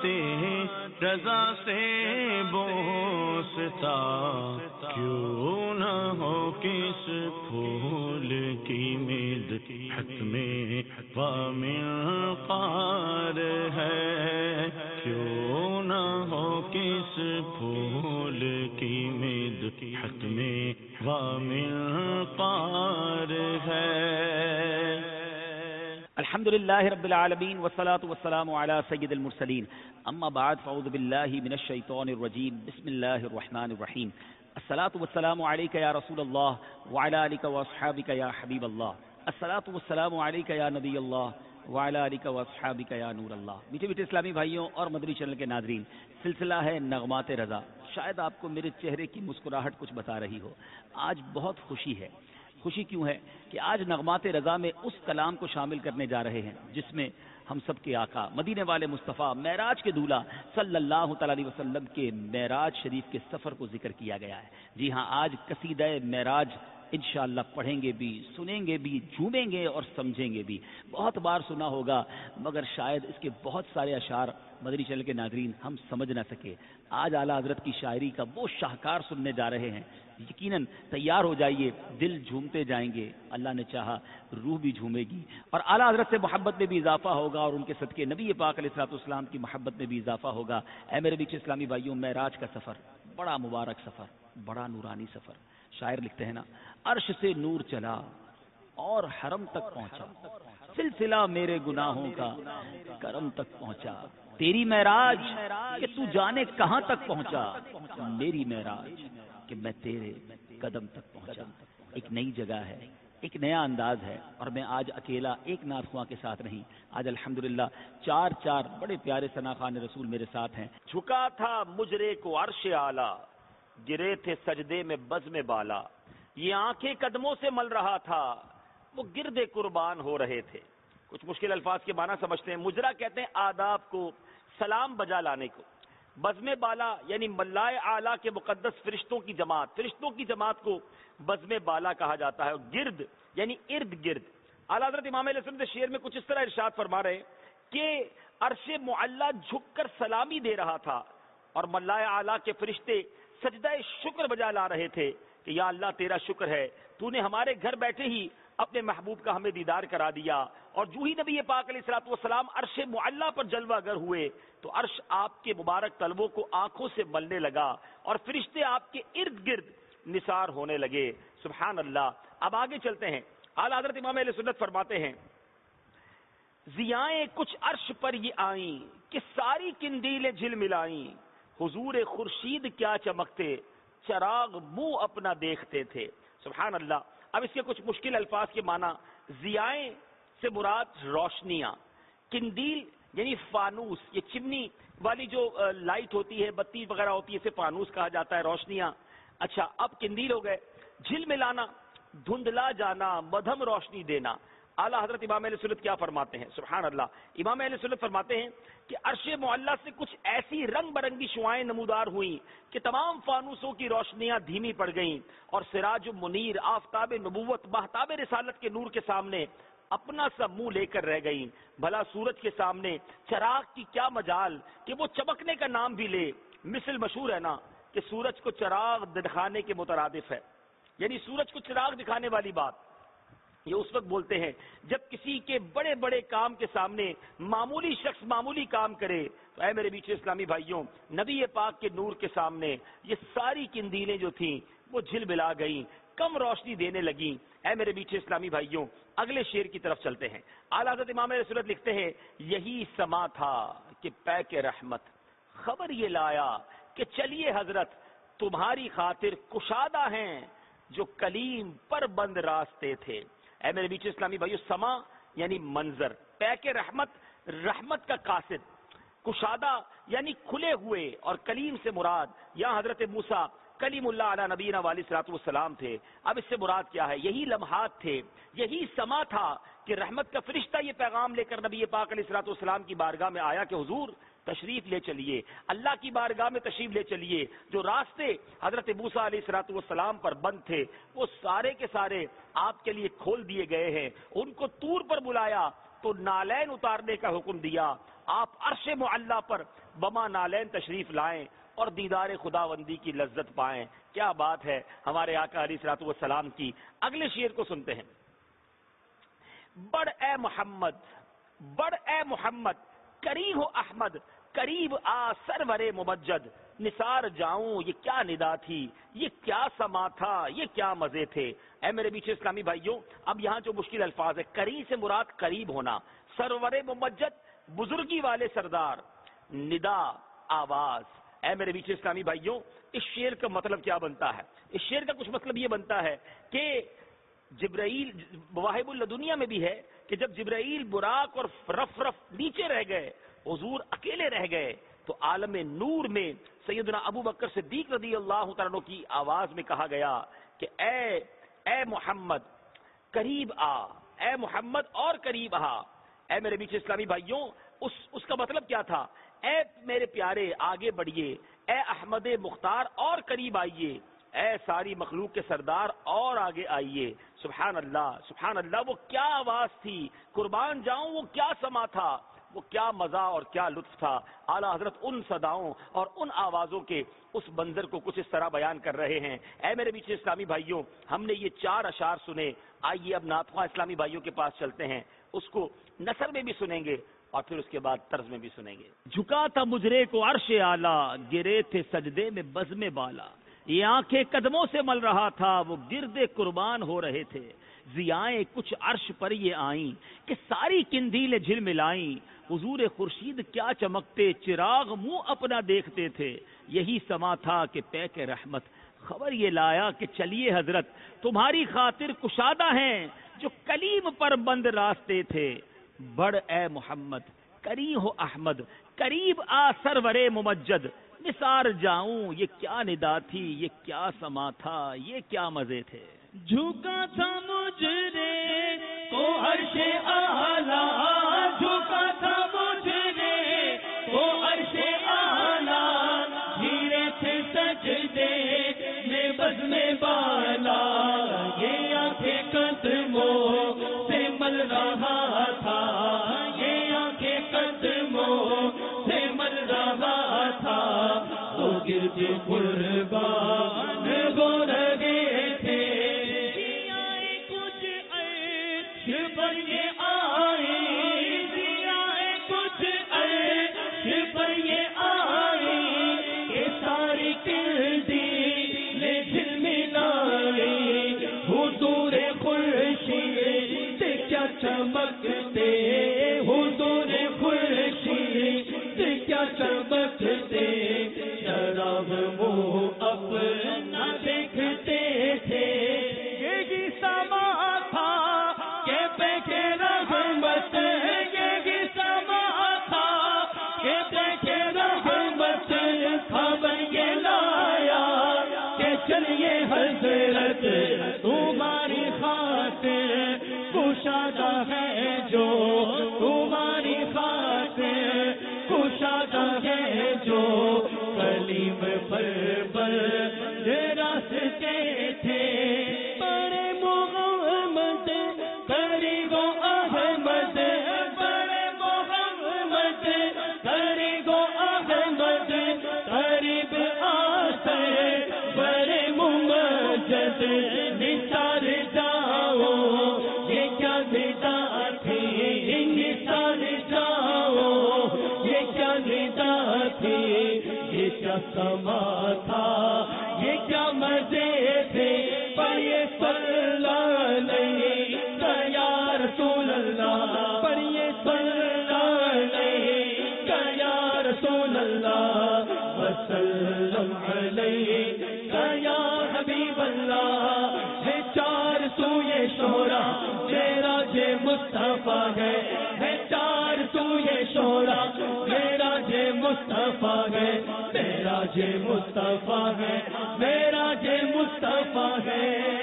رضا سے بوستا، کیوں نہ ہو کس پھول کی مدحت میں ومنقار ہے، کیوں نہ ہو کس پھول کی مدحت میں ومنقار ہے۔ الحمدللہ رب العالمین والصلاة والسلام علی سید المرسلین، اما بعد فاعوذ باللہ من الشیطان الرجیم، بسم اللہ الرحمن الرحیم۔ الصلاة والسلام علیک یا رسول اللہ وعلی آلک واصحابک یا حبیب اللہ، الصلاة والسلام علیک یا نبی اللہ وعلی آلک واصحابک یا نور اللہ۔ میٹھے میٹھے اسلامی بھائیوں اور مدنی چینل کے ناظرین، سلسلہ ہے نغمات رضا۔ شاید آپ کو میرے چہرے کی مسکراہٹ کچھ بتا رہی ہو، آج بہت خوشی ہے۔ خوشی کیوں ہے کہ آج نغمات رضا میں اس کلام کو شامل کرنے جا رہے ہیں جس میں ہم سب کے آقا مدینے والے مصطفیٰ معراج کے دولہ صلی اللہ تعالی علیہ وسلم کے معراج شریف کے سفر کو ذکر کیا گیا ہے۔ جی ہاں، آج قصیدہ معراج انشاءاللہ پڑھیں گے بھی، سنیں گے بھی، جھومیں گے اور سمجھیں گے بھی۔ بہت بار سنا ہوگا مگر شاید اس کے بہت سارے اشعار مدنی چینل کے ناظرین ہم سمجھ نہ سکے۔ آج اعلیٰ حضرت کی شاعری کا وہ شاہکار سننے جا رہے ہیں، یقیناً تیار ہو جائیے، دل جھومتے جائیں گے، اللہ نے چاہا روح بھی جھومے گی، اور اعلیٰ حضرت سے محبت میں بھی اضافہ ہوگا، اور ان کے صدقے نبی پاک علیہ الصلوۃ والسلام کی محبت میں بھی اضافہ ہوگا۔ اے میرے بیچ اسلامی بھائیوں، معراج کا سفر بڑا مبارک سفر، بڑا نورانی سفر۔ شاعر لکھتے ہیں نا، عرش سے نور چلا اور حرم تک پہنچا، سلسلہ میرے گناہوں کا کرم تک پہنچا، تیری معراج کہ تو جانے کہاں تک پہنچا، میری معراج کہ میں تیرے قدم تک پہنچا۔ ایک نئی جگہ ہے، ایک نیا انداز ہے، اور میں آج اکیلا ایک نعت خواں کے ساتھ نہیں، آج الحمدللہ چار بڑے پیارے ثناخوان رسول میرے ساتھ ہیں۔ جھکا تھا مجرے کو عرش اعلیٰ، گرے تھے سجدے میں بزم بالا، یہ آنکھیں قدموں سے مل رہا تھا، وہ گرد قربان ہو رہے تھے۔ کچھ مشکل الفاظ کے معنی سمجھتے ہیں۔ مجرا کہتے ہیں آداب کو، سلام بجا لانے کو۔ بزم بالا یعنی ملائے اعلیٰ کے مقدس فرشتوں کی جماعت، فرشتوں کی جماعت کو بزم بالا کہا جاتا ہے۔ گرد یعنی ارد گرد۔ اعلیٰ حضرت امام علیہ السلام شعر میں کچھ اس طرح ارشاد فرما رہے کہ عرش معلیٰ جھک کر سلامی دے رہا تھا، اور ملائے اعلیٰ کے فرشتے سجدہ شکر بجا لا رہے تھے کہ یا اللہ تیرا شکر ہے، تو نے ہمارے گھر بیٹھے ہی اپنے محبوب کا ہمیں دیدار کرا دیا۔ اور جو ہی نبی پاک علیہ الصلوۃ والسلام عرش معلیٰ پر جلوہ گر ہوئے تو عرش آپ کے مبارک تلووں کو آنکھوں سے ملنے لگا، اور فرشتے آپ کے ارد گرد نثار ہونے لگے۔ سبحان اللہ۔ اب آگے چلتے ہیں۔ اعلیٰ حضرت امام اہل سنت فرماتے ہیں، ضیائیں کچھ عرش پر یہ آئیں کہ ساری قندیلیں جھل ملائیں، حضور خورشید کیا چمکتے، چراغ منہ اپنا دیکھتے تھے۔ سبحان اللہ۔ اب اس کے کچھ مشکل الفاظ کے معنی۔ ضیائیں سے مراد روشنیاں، قندیل یعنی فانوس، یہ چمنی والی جو لائٹ ہوتی ہے، بتی وغیرہ ہوتی ہے، اسے فانوس کہا جاتا ہے، روشنیاں۔ اچھا، اب قندیل ہو گئے۔ جھل ملانا، دھندلا جانا، مدھم روشنی دینا۔ اعلیٰ حضرت امام اہل سنت کیا فرماتے ہیں؟ سبحان اللہ۔ امام اہل سنت فرماتے ہیں کہ عرش معلیٰ سے کچھ ایسی رنگ برنگی شعائیں نمودار ہوئیں کہ تمام فانوسوں کی روشنیاں دھیمی پڑ گئیں، اور سراج منیر، آفتاب نبوت، مہتاب رسالت کے نور کے سامنے اپنا سا منہ لے کر رہ گئیں۔ بھلا سورج کے سامنے چراغ کی کیا مجال کہ وہ چمکنے کا نام بھی لے۔ مثل مشہور ہے نا کہ سورج کو چراغ دکھانے کے مترادف ہے، یعنی سورج کو چراغ دکھانے والی بات یہ اس وقت بولتے ہیں جب کسی کے بڑے بڑے کام کے سامنے معمولی شخص معمولی کام کرے۔ تو اے میرے بیچ اسلامی بھائیوں، نبی پاک کے نور کے سامنے یہ ساری قندیلیں جو تھیں وہ جھل ملا گئیں، کم روشنی دینے لگیں۔ اے میرے بیچ اسلامی بھائیوں، اگلے شعر کی طرف چلتے ہیں۔ اعلیٰ حضرت امام علیہ السلام لکھتے ہیں، یہی سما تھا کہ پیک رحمت خبر یہ لایا کہ چلیے حضرت تمہاری خاطر کشادہ ہیں جو کلیم پر بند راستے تھے۔ اے میرے بیچ اسلامی بھائیو، سما یعنی منظر، پیک رحمت رحمت کا قاصد، کشادہ یعنی کھلے ہوئے، اور کلیم سے مراد یہاں حضرت موسیٰ کلیم اللہ علی نبینا علیہ الصلوۃ والسلام تھے۔ اب اس سے مراد کیا ہے؟ یہی لمحات تھے، یہی سما تھا کہ رحمت کا فرشتہ یہ پیغام لے کر نبی پاک علیہ الصلوۃ والسلام کی بارگاہ میں آیا کہ حضور تشریف لے چلیے، اللہ کی بارگاہ میں تشریف لے چلیے۔ جو راستے حضرت موسیٰ علیہ الصلوۃ والسلام پر بند تھے وہ سارے کے سارے آپ کے لیے کھول دیے گئے ہیں۔ ان کو طور پر بلایا تو تو نالین اتارنے کا حکم دیا. آپ عرش معلی پر بما نالین تشریف لائیں اور دیدار خداوندی کی لذت پائیں. کیا بات ہے ہمارے آقا علیہ الصلوۃ والسلام کی. اگلے شعر کو سنتے ہیں. بڑھ اے محمد، بڑھ اے محمد، کری ہو احمد، قریب آ سرور ممجد. نثار جاؤں یہ کیا ندا تھی، یہ کیا سما تھا، یہ کیا مزے تھے. اے میرے بیچ اسلامی بھائیوں، اب یہاں جو مشکل الفاظ ہے، قریب سے مراد قریب ہونا، سرور ممجد بزرگی والے سردار، ندا آواز. اے میرے بیچ اسلامی بھائیوں، اس شعر کا مطلب کیا بنتا ہے؟ اس شعر کا کچھ مطلب یہ بنتا ہے کہ جبرائیل، مواہب الدنیا میں بھی ہے کہ جب جبرائیل براق اور رف رف نیچے رہ گئے، حضور اکیلے رہ گئے، تو عالم نور میں سیدنا ابو بکر صدیق رضی اللہ تعالیٰ عنہ کی آواز میں کہا گیا کہ اے محمد قریب آ، اے محمد اور قریب آ. اے میرے بیچ اسلامی بھائیوں، اس کا مطلب کیا تھا؟ اے میرے پیارے آگے بڑھیے، اے احمد مختار اور قریب آئیے، اے ساری مخلوق کے سردار اور آگے آئیے. سبحان اللہ، سبحان اللہ. وہ کیا آواز تھی، قربان جاؤں وہ کیا سما تھا، وہ کیا مزہ اور کیا لطف تھا. اعلیٰ حضرت ان صداؤں اور ان آوازوں کے اس منظر کو کچھ اس طرح بیان کر رہے ہیں. اے میرے بیچ اسلامی بھائیوں، ہم نے یہ 4 اشعار سنے. آئیے اب نعت خواں اسلامی بھائیوں کے پاس چلتے ہیں، اس کو نثر میں بھی سنیں گے اور پھر اس کے بعد طرز میں بھی سنیں گے. جھکا تھا مجرے کو عرش اعلیٰ، گرے تھے سجدے میں بزم بالا. یہ آنکھیں قدموں سے مل رہا تھا، وہ گردے قربان ہو رہے تھے. ضیائیں کچھ عرش پر یہ آئیں کہ ساری کندیلیں جھلملائیں. حضور خورشید کیا چمکتے، چراغ منہ اپنا دیکھتے تھے. یہی سما تھا کہ پیک رحمت خبر یہ لایا کہ چلیے حضرت تمہاری خاطر کشادہ ہیں جو کلیم پر بند راستے تھے. بڑھ اے محمد کری ہو احمد، قریب آ سرور ممجد. نثار جاؤں یہ کیا ندا تھی، یہ کیا سما تھا، یہ کیا مزے تھے. جھکا تھا مجرے کو عرش اعلیٰ، جھکا تھا مجرے کو عرش اعلیٰ، گرے تھے سجدے میں بزم بالا. یہ آنکھیں قدموں سے مل رہا تھا، یہ آنکھیں قدموں سے مل رہا تھا. تو گرد قربان ہو رہے تھے. پر یہ آئے، کچھ عرش پر یہ آئے کہ ساری کندیلیں جھلملائے. حضور خورشید کیا چمکتے، حضور خورشید کیا چمکتے. چراغ منہ اپنا دیکھتے تھے. یہ سما تھا کہ پیک رحمت، یہ سما تھا کہ پیک رحمت خبر یہ لایا کہ چلیے حضرت تمہاری خاطر کشادہ ہے جو، تمہاری خاطر کشادہ ہے جو. کلیم پر بند راستے تھے. بڑے محمد قریب و احمد، بڑے محمد قریب و احمد، قریب آسر بڑے ممجد. نثار جاؤ یہ کیا ندا تھی، نثار جاؤ یہ کیا ندا تھی، یہ کیا سما تھا، یہ کیا مزے تھے. پر یہ صلی علیہ یا رسول اللہ، پر یہ صلی علیہ یا رسول اللہ، وسلم علیہ یا حبیب اللہ. ہے 4 سوئے شورا میرا جے مصطفیٰ ہے، 4 سوئے شورا میرا جے مصطفیٰ ہے، میرا جے مصطفیٰ ہے، میرا جے مصطفیٰ ہے.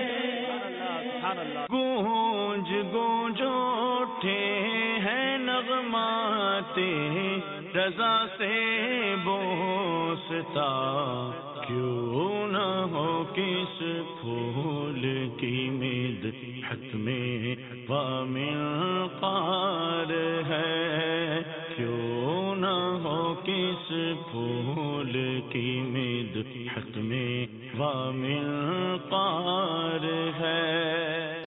گونج گونج اٹھے ہیں نغمات رضا سے بوستا. کیوں نہ ہو کس پھول کی مدحت میں وامن قار کیوں نہ ہو کس پھول کی مدحت میں وامل قار ہے.